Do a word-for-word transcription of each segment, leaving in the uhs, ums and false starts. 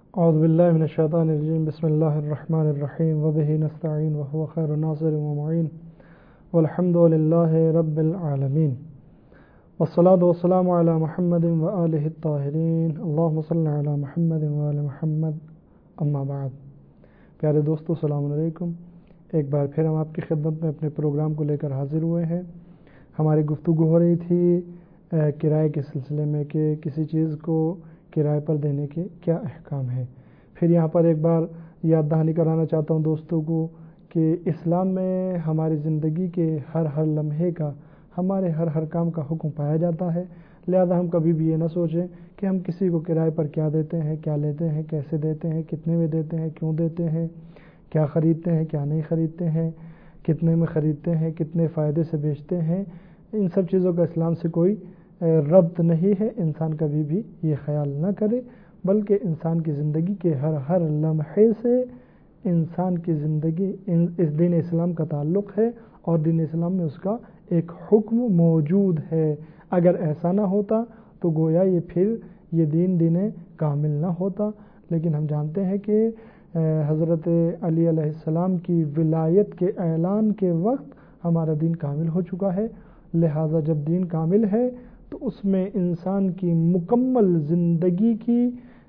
اعوذ باللہ من الشیطان الرجیم بسم اللہ الرحمن الرحیم وبہ نستعین وهو خیر ناصر ومعین والحمد للہ رب العالمین والصلاة والسلام علی محمد وآلہ الطاہرین اللہم صل علی محمد وآل محمد اما بعد۔ پیارے دوستو السلام علیکم، ایک بار پھر ہم آپ کی خدمت میں اپنے پروگرام کو لے کر حاضر ہوئے ہیں۔ ہماری گفتگو ہو رہی تھی کرائے کے سلسلے میں کہ کسی چیز کو کرائے پر دینے کے کیا احکام ہیں۔ پھر یہاں پر ایک بار یاد دہانی کرانا چاہتا ہوں دوستوں کو کہ اسلام میں ہماری زندگی کے ہر ہر لمحے کا، ہمارے ہر ہر کام کا حکم پایا جاتا ہے، لہذا ہم کبھی بھی یہ نہ سوچیں کہ ہم کسی کو کرائے پر کیا دیتے ہیں، کیا لیتے ہیں، کیسے دیتے ہیں، کتنے میں دیتے ہیں، کیوں دیتے ہیں، کیا خریدتے ہیں، کیا نہیں خریدتے ہیں، کتنے میں خریدتے ہیں، کتنے فائدے سے بیچتے ہیں۔ ان سب چیزوں کا اسلام سے کوئی ربط نہیں ہے، انسان کبھی بھی یہ خیال نہ کرے، بلکہ انسان کی زندگی کے ہر ہر لمحے سے انسان کی زندگی اس دین اسلام کا تعلق ہے اور دین اسلام میں اس کا ایک حکم موجود ہے۔ اگر ایسا نہ ہوتا تو گویا یہ پھر یہ دین دین کامل نہ ہوتا، لیکن ہم جانتے ہیں کہ حضرت علی علیہ السلام کی ولایت کے اعلان کے وقت ہمارا دین کامل ہو چکا ہے، لہٰذا جب دین کامل ہے تو اس میں انسان کی مکمل زندگی کی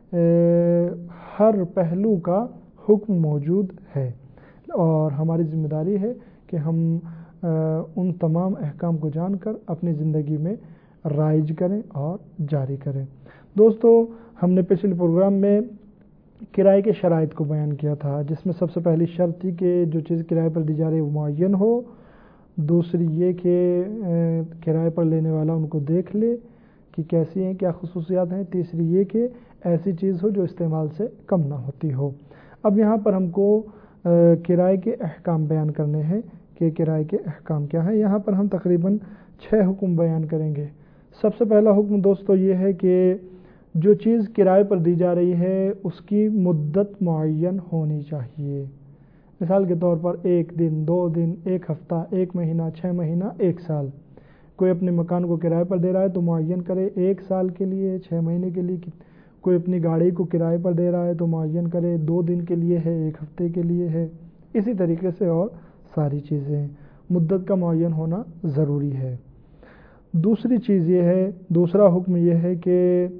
ہر پہلو کا حکم موجود ہے، اور ہماری ذمہ داری ہے کہ ہم ان تمام احکام کو جان کر اپنی زندگی میں رائج کریں اور جاری کریں۔ دوستو، ہم نے پچھلے پروگرام میں کرائے کے شرائط کو بیان کیا تھا، جس میں سب سے پہلی شرط تھی کہ جو چیز کرائے پر دی جا رہی ہے وہ معین ہو، دوسری یہ کہ کرائے پر لینے والا ان کو دیکھ لے کہ کیسی ہیں، کیا خصوصیات ہیں، تیسری یہ کہ ایسی چیز ہو جو استعمال سے کم نہ ہوتی ہو۔ اب یہاں پر ہم کو کرائے کے احکام بیان کرنے ہیں کہ کرائے کے احکام کیا ہیں۔ یہاں پر ہم تقریباً چھ حکم بیان کریں گے۔ سب سے پہلا حکم دوستو یہ ہے کہ جو چیز کرائے پر دی جا رہی ہے اس کی مدت معین ہونی چاہیے۔ مثال کے طور پر ایک دن، دو دن، ایک ہفتہ، ایک مہینہ، چھ مہینہ، ایک سال۔ کوئی اپنے مکان کو کرائے پر دے رہا ہے تو معین کرے ایک سال کے لیے، چھ مہینے کے لیے۔ کوئی اپنی گاڑی کو کرائے پر دے رہا ہے تو معین کرے دو دن کے لیے ہے، ایک ہفتے کے لیے ہے، اسی طریقے سے اور ساری چیزیں مدت کا معین ہونا ضروری ہے۔ دوسری چیز یہ ہے، دوسرا حکم یہ ہے کہ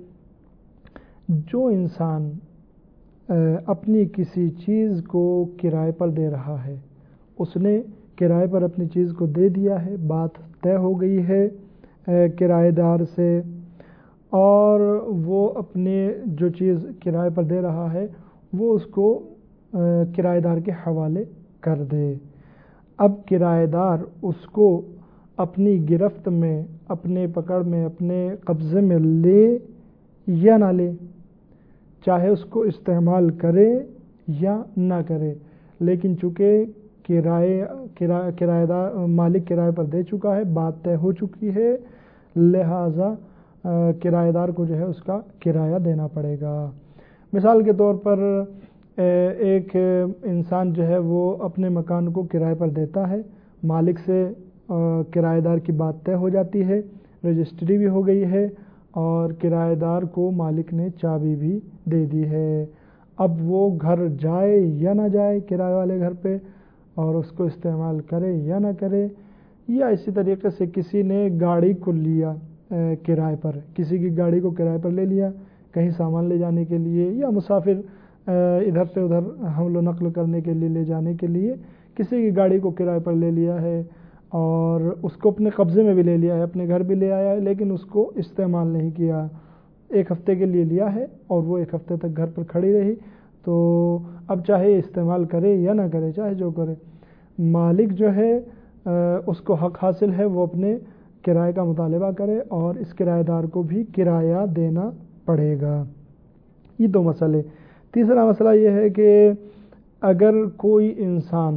جو انسان اپنی کسی چیز کو کرائے پر دے رہا ہے، اس نے کرائے پر اپنی چیز کو دے دیا ہے، بات طے ہو گئی ہے کرائے دار سے، اور وہ اپنے جو چیز کرائے پر دے رہا ہے وہ اس کو کرائے دار کے حوالے کر دے۔ اب کرائے دار اس کو اپنی گرفت میں، اپنے پکڑ میں، اپنے قبضے میں لے یا نہ لے، چاہے اس کو استعمال کرے یا نہ کرے، لیکن چونکہ کرائے کرائے دار مالک کرائے پر دے چکا ہے، بات طے ہو چکی ہے، لہٰذا کرائے دار کو جو ہے اس کا کرایہ دینا پڑے گا۔ مثال کے طور پر ایک انسان جو ہے وہ اپنے مکان کو کرائے پر دیتا ہے، مالک سے کرائے دار کی بات طے ہو جاتی ہے، رجسٹری بھی ہو گئی ہے، اور کرائے دار کو مالک نے چابی بھی دے دی ہے۔ اب وہ گھر جائے یا نہ جائے کرائے والے گھر پہ، اور اس کو استعمال کرے یا نہ کرے، یا اسی طریقے سے کسی نے گاڑی کو لیا کرائے پر، کسی کی گاڑی کو کرائے پر لے لیا کہیں سامان لے جانے کے لیے، یا مسافر ادھر سے ادھر حمل و نقل کرنے کے لیے لے جانے کے لیے کسی کی گاڑی کو کرائے پر لے لیا ہے، اور اس کو اپنے قبضے میں بھی لے لیا ہے، اپنے گھر بھی لے آیا ہے، لیکن اس کو استعمال نہیں کیا، ایک ہفتے کے لیے لیا ہے اور وہ ایک ہفتے تک گھر پر کھڑی رہی، تو اب چاہے استعمال کرے یا نہ کرے، چاہے جو کرے، مالک جو ہے اس کو حق حاصل ہے وہ اپنے کرائے کا مطالبہ کرے، اور اس کرایہ دار کو بھی کرایہ دینا پڑے گا۔ یہ دو مسئلے۔ تیسرا مسئلہ یہ ہے کہ اگر کوئی انسان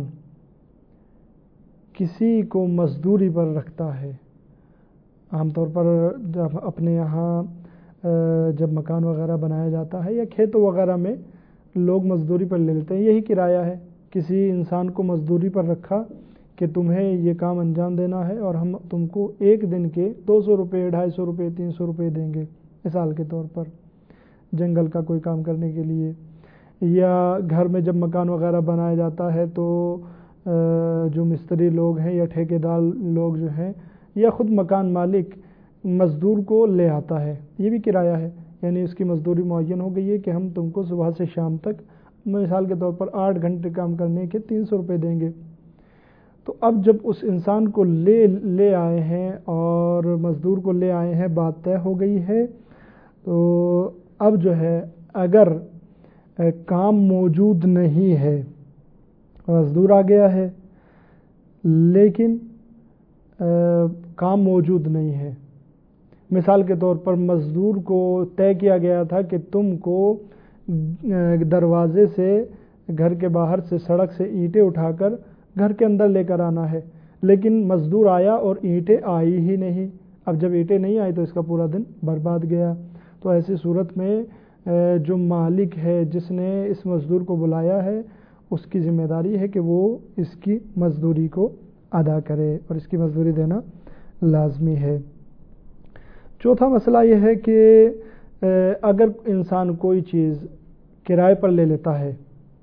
کسی کو مزدوری پر رکھتا ہے، عام طور پر جب اپنے یہاں جب مکان وغیرہ بنایا جاتا ہے یا کھیتوں وغیرہ میں لوگ مزدوری پر لے لیتے ہیں، یہی کرایہ ہے، کسی انسان کو مزدوری پر رکھا کہ تمہیں یہ کام انجام دینا ہے اور ہم تم کو ایک دن کے دو سو روپے، ڈھائی سو روپے، تین سو روپے دیں گے، مثال کے طور پر جنگل کا کوئی کام کرنے کے لیے، یا گھر میں جب مکان وغیرہ بنایا جاتا ہے تو جو مستری لوگ ہیں یا ٹھیکیدار لوگ جو ہیں یا خود مکان مالک مزدور کو لے آتا ہے، یہ بھی کرایہ ہے، یعنی اس کی مزدوری معین ہو گئی ہے کہ ہم تم کو صبح سے شام تک مثال کے طور پر آٹھ گھنٹے کام کرنے کے تین سو روپے دیں گے۔ تو اب جب اس انسان کو لے لے آئے ہیں اور مزدور کو لے آئے ہیں، بات طے ہو گئی ہے، تو اب جو ہے اگر کام موجود نہیں ہے، مزدور آ گیا ہے لیکن کام موجود نہیں ہے، مثال کے طور پر مزدور کو طے کیا گیا تھا کہ تم کو دروازے سے گھر کے باہر سے سڑک سے اینٹیں اٹھا کر گھر کے اندر لے کر آنا ہے، لیکن مزدور آیا اور اینٹیں آئی ہی نہیں۔ اب جب اینٹیں نہیں آئی تو اس کا پورا دن برباد گیا۔ تو ایسی صورت میں جو مالک ہے جس نے اس مزدور کو بلایا ہے، اس کی ذمہ داری ہے کہ وہ اس کی مزدوری کو ادا کرے اور اس کی مزدوری دینا لازمی ہے۔ چوتھا مسئلہ یہ ہے کہ اگر انسان کوئی چیز کرائے پر لے لیتا ہے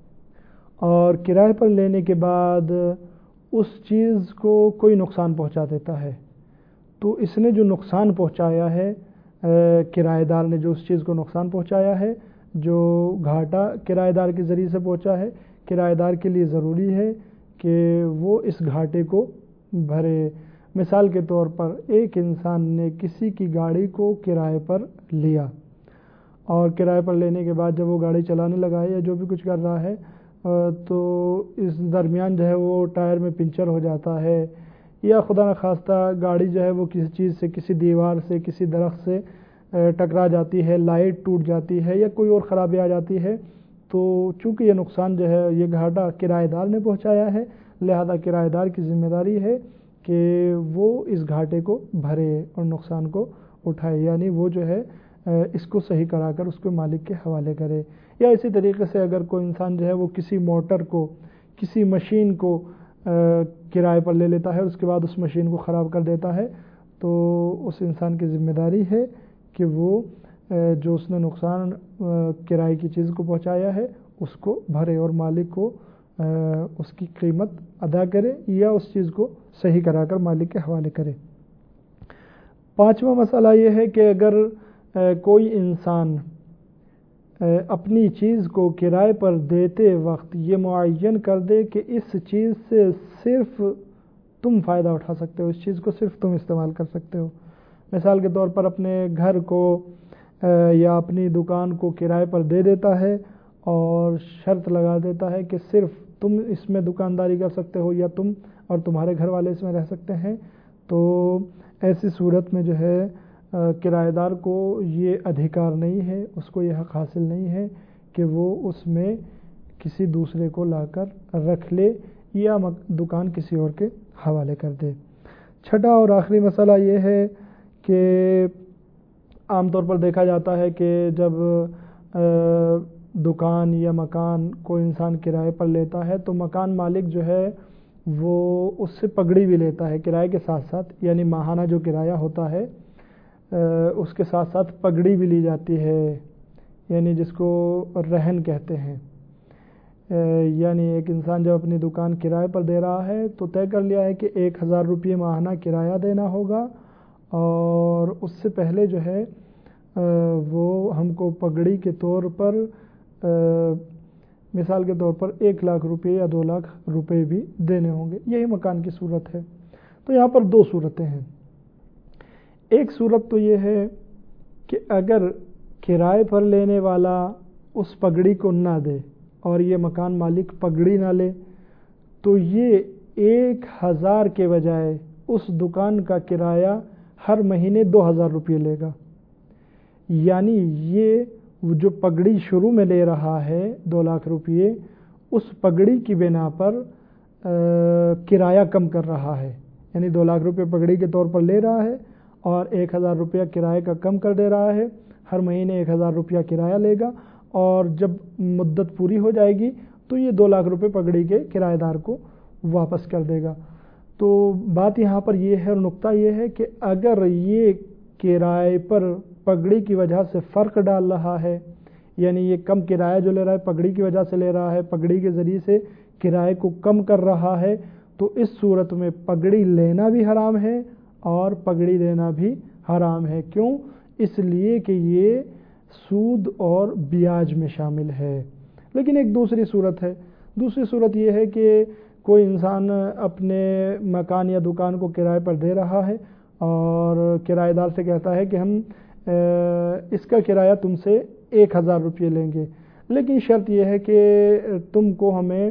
اور کرائے پر لینے کے بعد اس چیز کو کوئی نقصان پہنچا دیتا ہے، تو اس نے جو نقصان پہنچایا ہے، کرایہ دار نے جو اس چیز کو نقصان پہنچایا ہے، جو گھاٹا کرایہ دار کے ذریعے سے پہنچا ہے، کرایہ دار کے لیے ضروری ہے کہ وہ اس گھاٹے کو بھرے۔ مثال کے طور پر ایک انسان نے کسی کی گاڑی کو کرائے پر لیا اور کرائے پر لینے کے بعد جب وہ گاڑی چلانے لگا یا جو بھی کچھ کر رہا ہے تو اس درمیان جو ہے وہ ٹائر میں پنچر ہو جاتا ہے یا خدا نخواستہ گاڑی جو ہے وہ کسی چیز سے، کسی دیوار سے، کسی درخت سے ٹکرا جاتی ہے، لائٹ ٹوٹ جاتی ہے یا کوئی اور خرابی آ جاتی ہے، تو چونکہ یہ نقصان جو ہے یہ گھاٹا کرایہ دار نے پہنچایا ہے، لہذا کرایہ دار کی ذمہ داری ہے کہ وہ اس گھاٹے کو بھرے اور نقصان کو اٹھائے، یعنی وہ جو ہے اس کو صحیح کرا کر اس کو مالک کے حوالے کرے۔ یا اسی طریقے سے اگر کوئی انسان جو ہے وہ کسی موٹر کو، کسی مشین کو کرائے پر لے لیتا ہے، اس کے بعد اس مشین کو خراب کر دیتا ہے، تو اس انسان کی ذمہ داری ہے کہ وہ جو اس نے نقصان کرائے کی چیز کو پہنچایا ہے اس کو بھرے اور مالک کو اس کی قیمت ادا کرے یا اس چیز کو صحیح کرا کر مالک کے حوالے کرے۔ پانچواں مسئلہ یہ ہے کہ اگر کوئی انسان اپنی چیز کو کرائے پر دیتے وقت یہ معین کر دے کہ اس چیز سے صرف تم فائدہ اٹھا سکتے ہو، اس چیز کو صرف تم استعمال کر سکتے ہو، مثال کے طور پر اپنے گھر کو یا اپنی دکان کو کرائے پر دے دیتا ہے اور شرط لگا دیتا ہے کہ صرف تم اس میں دکانداری کر سکتے ہو یا تم اور تمہارے گھر والے اس میں رہ سکتے ہیں، تو ایسی صورت میں جو ہے کرایہ دار کو یہ ادھیکار نہیں ہے، اس کو یہ حق حاصل نہیں ہے کہ وہ اس میں کسی دوسرے کو لا کر رکھ لے یا دکان کسی اور کے حوالے کر دے۔ چھٹا اور آخری مسئلہ یہ ہے کہ عام طور پر دیکھا جاتا ہے کہ جب دکان یا مکان کوئی انسان کرائے پر لیتا ہے تو مکان مالک جو ہے وہ اس سے پگڑی بھی لیتا ہے کرائے کے ساتھ ساتھ، یعنی ماہانہ جو کرایہ ہوتا ہے اس کے ساتھ ساتھ پگڑی بھی لی جاتی ہے، یعنی جس کو رہن کہتے ہیں۔ یعنی ایک انسان جب اپنی دکان کرائے پر دے رہا ہے تو طے کر لیا ہے کہ ایک ہزار روپے ماہانہ کرایہ دینا ہوگا اور اس سے پہلے جو ہے وہ ہم کو پگڑی کے طور پر مثال کے طور پر ایک لاکھ روپے یا دو لاکھ روپے بھی دینے ہوں گے، یہی مکان کی صورت ہے۔ تو یہاں پر دو صورتیں ہیں، ایک صورت تو یہ ہے کہ اگر کرائے پر لینے والا اس پگڑی کو نہ دے اور یہ مکان مالک پگڑی نہ لے تو یہ ایک ہزار کے بجائے اس دکان کا کرایہ ہر مہینے دو ہزار روپے لے گا، یعنی یہ جو پگڑی شروع میں لے رہا ہے دو لاکھ روپے، اس پگڑی کی بنا پر کرایہ کم کر رہا ہے، یعنی دو لاکھ روپے پگڑی کے طور پر لے رہا ہے اور ایک ہزار روپیہ کرایہ کا کم کر دے رہا ہے، ہر مہینے ایک ہزار روپیہ کرایہ لے گا اور جب مدت پوری ہو جائے گی تو یہ دو لاکھ روپے پگڑی کے کرایہ دار کو واپس کر دے گا۔ تو بات یہاں پر یہ ہے اور نقطہ یہ ہے کہ اگر یہ کرائے پر پگڑی کی وجہ سے فرق ڈال رہا ہے، یعنی یہ کم کرایہ جو لے رہا ہے پگڑی کی وجہ سے لے رہا ہے، پگڑی کے ذریعے سے کرائے کو کم کر رہا ہے، تو اس صورت میں پگڑی لینا بھی حرام ہے اور پگڑی دینا بھی حرام ہے۔ کیوں؟ اس لیے کہ یہ سود اور بیاج میں شامل ہے۔ لیکن ایک دوسری صورت ہے، دوسری صورت یہ ہے کہ کوئی انسان اپنے مکان یا دکان کو کرائے پر دے رہا ہے اور کرایہ دار سے کہتا ہے کہ ہم اس کا کرایہ تم سے ایک ہزار روپے لیں گے، لیکن شرط یہ ہے کہ تم کو ہمیں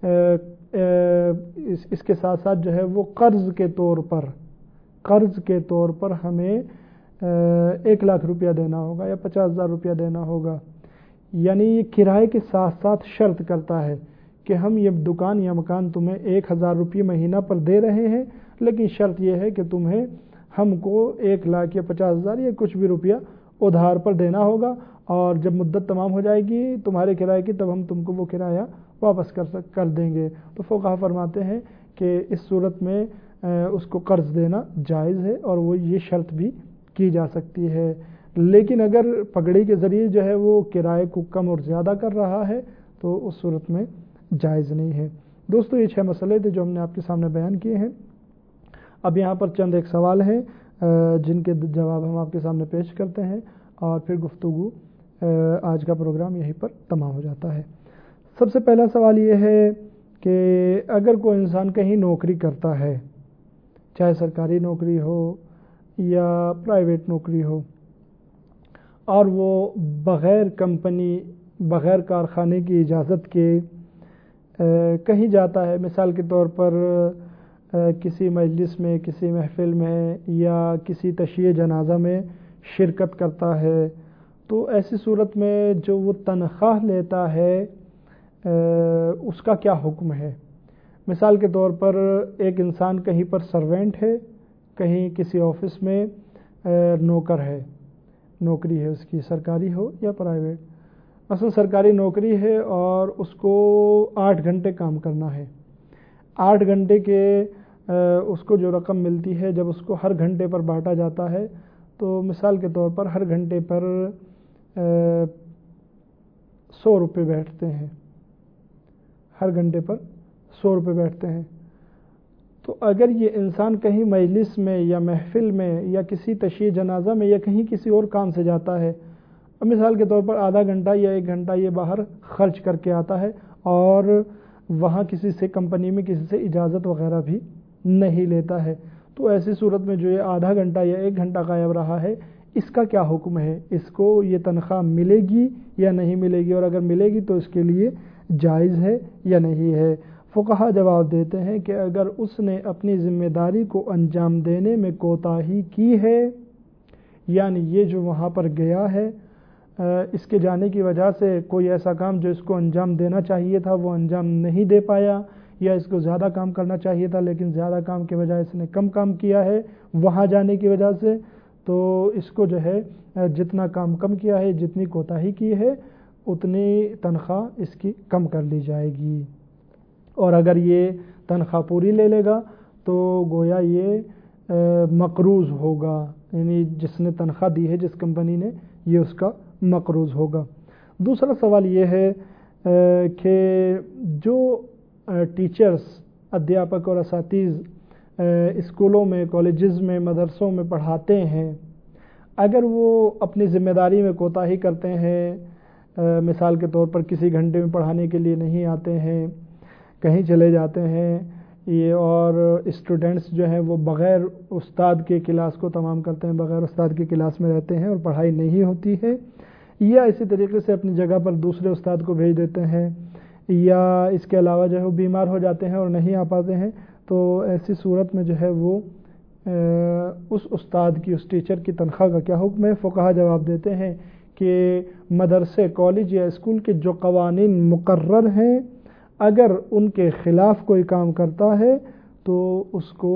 اس کے ساتھ ساتھ جو ہے وہ قرض کے طور پر قرض کے طور پر ہمیں ایک لاکھ روپیہ دینا ہوگا یا پچاس ہزار روپیہ دینا ہوگا۔ یعنی یہ کرائے کے ساتھ ساتھ شرط کرتا ہے کہ ہم یہ دکان یا مکان تمہیں ایک ہزار روپے مہینہ پر دے رہے ہیں، لیکن شرط یہ ہے کہ تمہیں ہم کو ایک لاکھ یا پچاس ہزار یا کچھ بھی روپیہ ادھار پر دینا ہوگا، اور جب مدت تمام ہو جائے گی تمہارے کرائے کی تب ہم تم کو وہ کرایہ واپس کر سک کر دیں گے۔ تو فقہا فرماتے ہیں کہ اس صورت میں اس کو قرض دینا جائز ہے اور وہ یہ شرط بھی کی جا سکتی ہے، لیکن اگر پگڑی کے ذریعے جو ہے وہ کرائے کو کم اور زیادہ کر رہا ہے تو اس صورت میں جائز نہیں ہے۔ دوستو یہ چھ مسئلے تھے جو ہم نے آپ کے سامنے بیان کیے ہیں۔ اب یہاں پر چند ایک سوال ہیں جن کے جواب ہم آپ کے سامنے پیش کرتے ہیں اور پھر گفتگو آج کا پروگرام یہیں پر تمام ہو جاتا ہے۔ سب سے پہلا سوال یہ ہے کہ اگر کوئی انسان کہیں نوکری کرتا ہے، چاہے سرکاری نوکری ہو یا پرائیویٹ نوکری ہو، اور وہ بغیر کمپنی بغیر کارخانے کی اجازت کے کہیں جاتا ہے، مثال کے طور پر کسی مجلس میں، کسی محفل میں یا کسی تشییع جنازہ میں شرکت کرتا ہے، تو ایسی صورت میں جو وہ تنخواہ لیتا ہے اس کا کیا حکم ہے؟ مثال کے طور پر ایک انسان کہیں پر سروینٹ ہے، کہیں کسی آفس میں نوکر ہے، نوکری ہے اس کی، سرکاری ہو یا پرائیویٹ۔ مثلا سرکاری نوکری ہے اور اس کو آٹھ گھنٹے کام کرنا ہے، آٹھ گھنٹے کے اس کو جو رقم ملتی ہے جب اس کو ہر گھنٹے پر بانٹا جاتا ہے تو مثال کے طور پر ہر گھنٹے پر سو روپے بیٹھتے ہیں، ہر گھنٹے پر سو روپے بیٹھتے ہیں۔ تو اگر یہ انسان کہیں مجلس میں یا محفل میں یا کسی تشییع جنازہ میں یا کہیں کسی اور کام سے جاتا ہے، مثال کے طور پر آدھا گھنٹہ یا ایک گھنٹہ یہ باہر خرچ کر کے آتا ہے اور وہاں کسی سے کمپنی میں کسی سے اجازت وغیرہ بھی نہیں لیتا ہے، تو ایسی صورت میں جو یہ آدھا گھنٹہ یا ایک گھنٹہ غائب رہا ہے اس کا کیا حکم ہے؟ اس کو یہ تنخواہ ملے گی یا نہیں ملے گی، اور اگر ملے گی تو اس کے لیے جائز ہے یا نہیں ہے؟ فقہا جواب دیتے ہیں کہ اگر اس نے اپنی ذمہ داری کو انجام دینے میں کوتاہی کی ہے، یعنی یہ جو وہاں پر گیا ہے اس کے جانے کی وجہ سے کوئی ایسا کام جو اس کو انجام دینا چاہیے تھا وہ انجام نہیں دے پایا، یا اس کو زیادہ کام کرنا چاہیے تھا لیکن زیادہ کام کے بجائے اس نے کم کام کیا ہے وہاں جانے کی وجہ سے، تو اس کو جو ہے جتنا کام کم کیا ہے، جتنی کوتاہی کی ہے اتنی تنخواہ اس کی کم کر لی جائے گی، اور اگر یہ تنخواہ پوری لے لے گا تو گویا یہ مقروض ہوگا، یعنی جس نے تنخواہ دی ہے جس کمپنی نے یہ اس کا مقروض ہوگا۔ دوسرا سوال یہ ہے کہ جو ٹیچرز، ادھیاپک اور اساتذ اسکولوں میں، کالجز میں، مدرسوں میں پڑھاتے ہیں، اگر وہ اپنی ذمہ داری میں کوتاہی کرتے ہیں، مثال کے طور پر کسی گھنٹے میں پڑھانے کے لیے نہیں آتے ہیں، کہیں چلے جاتے ہیں، یہ اور اسٹوڈنٹس جو ہیں وہ بغیر استاد کے کلاس کو تمام کرتے ہیں، بغیر استاد کے کلاس میں رہتے ہیں اور پڑھائی نہیں ہوتی ہے، یا اسی طریقے سے اپنی جگہ پر دوسرے استاد کو بھیج دیتے ہیں، یا اس کے علاوہ جو ہے وہ بیمار ہو جاتے ہیں اور نہیں آ پاتے ہیں، تو ایسی صورت میں جو ہے وہ اس استاد کی، اس ٹیچر کی تنخواہ کا کیا حکم ہے؟ فقہا جواب دیتے ہیں کہ مدرسے، کالج یا اسکول کے جو قوانین مقرر ہیں اگر ان کے خلاف کوئی کام کرتا ہے تو اس کو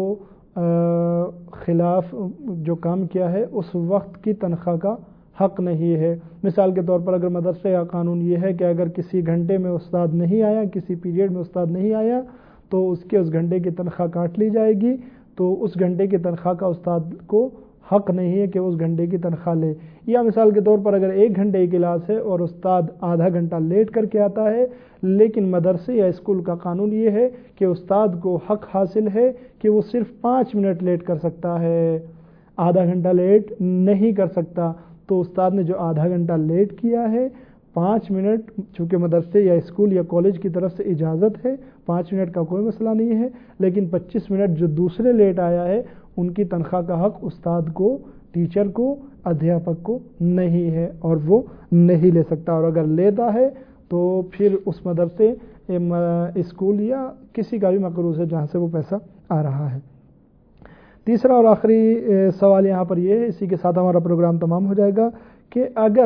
خلاف جو کام کیا ہے اس وقت کی تنخواہ کا حق نہیں ہے۔ مثال کے طور پر اگر مدرسے کا قانون یہ ہے کہ اگر کسی گھنٹے میں استاد نہیں آیا، کسی پیریڈ میں استاد نہیں آیا تو اس کے اس گھنٹے کی تنخواہ کاٹ لی جائے گی، تو اس گھنٹے کی تنخواہ کا استاد کو حق نہیں ہے کہ اس گھنٹے کی تنخواہ لے۔ یا مثال کے طور پر اگر ایک گھنٹے کی کلاس ہے اور استاد آدھا گھنٹہ لیٹ کر کے آتا ہے، لیکن مدرسے یا اسکول کا قانون یہ ہے کہ استاد کو حق حاصل ہے کہ وہ صرف پانچ منٹ لیٹ کر سکتا ہے، آدھا گھنٹہ لیٹ نہیں کر سکتا۔ تو استاد نے جو آدھا گھنٹہ لیٹ کیا ہے، پانچ منٹ چونکہ مدرسے یا اسکول یا کالج کی طرف سے اجازت ہے، پانچ منٹ کا کوئی مسئلہ نہیں ہے، لیکن پچیس منٹ جو دوسرے لیٹ آیا ہے ان کی تنخواہ کا حق استاد کو، ٹیچر کو، ادھیاپک کو نہیں ہے اور وہ نہیں لے سکتا، اور اگر لیتا ہے تو پھر اس مدرسے اسکول یا کسی کا بھی مقروض ہے جہاں سے وہ پیسہ آ رہا ہے۔ تیسرا اور آخری سوال یہاں پر یہ ہے، اسی کے ساتھ ہمارا پروگرام تمام ہو جائے گا، کہ اگر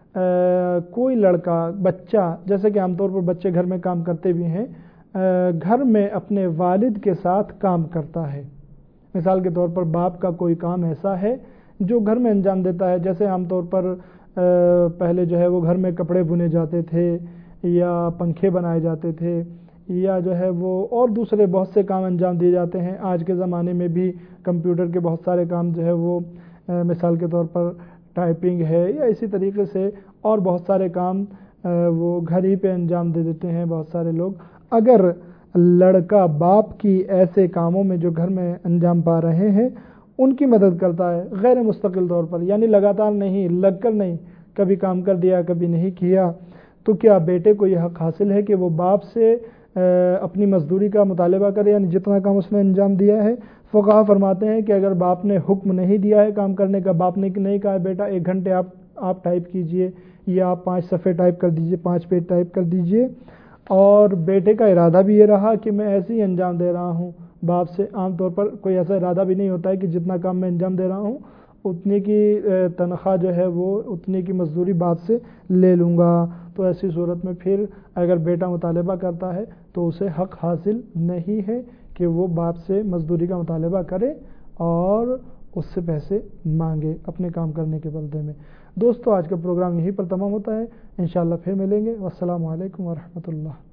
کوئی لڑکا بچہ، جیسے کہ عام طور پر بچے گھر میں کام کرتے بھی ہیں، گھر میں اپنے والد کے ساتھ کام کرتا ہے، مثال کے طور پر باپ کا کوئی کام ایسا ہے جو گھر میں انجام دیتا ہے، جیسے عام طور پر پہلے جو ہے وہ گھر میں کپڑے بنے جاتے تھے یا پنکھے بنائے جاتے تھے یا جو ہے وہ اور دوسرے بہت سے کام انجام دیے جاتے ہیں۔ آج کے زمانے میں بھی کمپیوٹر کے بہت سارے کام جو ہے وہ مثال کے طور پر ٹائپنگ ہے یا اسی طریقے سے اور بہت سارے کام وہ گھر ہی پہ انجام دے دیتے ہیں بہت سارے لوگ۔ اگر لڑکا باپ کی ایسے کاموں میں جو گھر میں انجام پا رہے ہیں ان کی مدد کرتا ہے غیر مستقل طور پر، یعنی لگاتار نہیں، لگ کر نہیں، کبھی کام کر دیا کبھی نہیں کیا، تو کیا بیٹے کو یہ حق حاصل ہے کہ وہ باپ سے اپنی مزدوری کا مطالبہ کرے، یعنی جتنا کام اس نے انجام دیا ہے؟ فقہا فرماتے ہیں کہ اگر باپ نے حکم نہیں دیا ہے کام کرنے کا، باپ نے نہیں کہا بیٹا ایک گھنٹے آپ آپ ٹائپ کیجئے یا آپ پانچ صفحے ٹائپ کر دیجئے، پانچ پیج ٹائپ کر دیجئے، اور بیٹے کا ارادہ بھی یہ رہا کہ میں ایسے ہی انجام دے رہا ہوں، باپ سے عام طور پر کوئی ایسا ارادہ بھی نہیں ہوتا ہے کہ جتنا کام میں انجام دے رہا ہوں اتنی کی تنخواہ جو ہے وہ اتنی کی مزدوری باپ سے لے لوں گا، تو ایسی صورت میں پھر اگر بیٹا مطالبہ کرتا ہے تو اسے حق حاصل نہیں ہے کہ وہ باپ سے مزدوری کا مطالبہ کرے اور اس سے پیسے مانگے اپنے کام کرنے کے بدلے میں۔ دوستو آج کا پروگرام یہیں پر تمام ہوتا ہے، انشاءاللہ پھر ملیں گے۔ والسلام علیکم ورحمۃ اللہ۔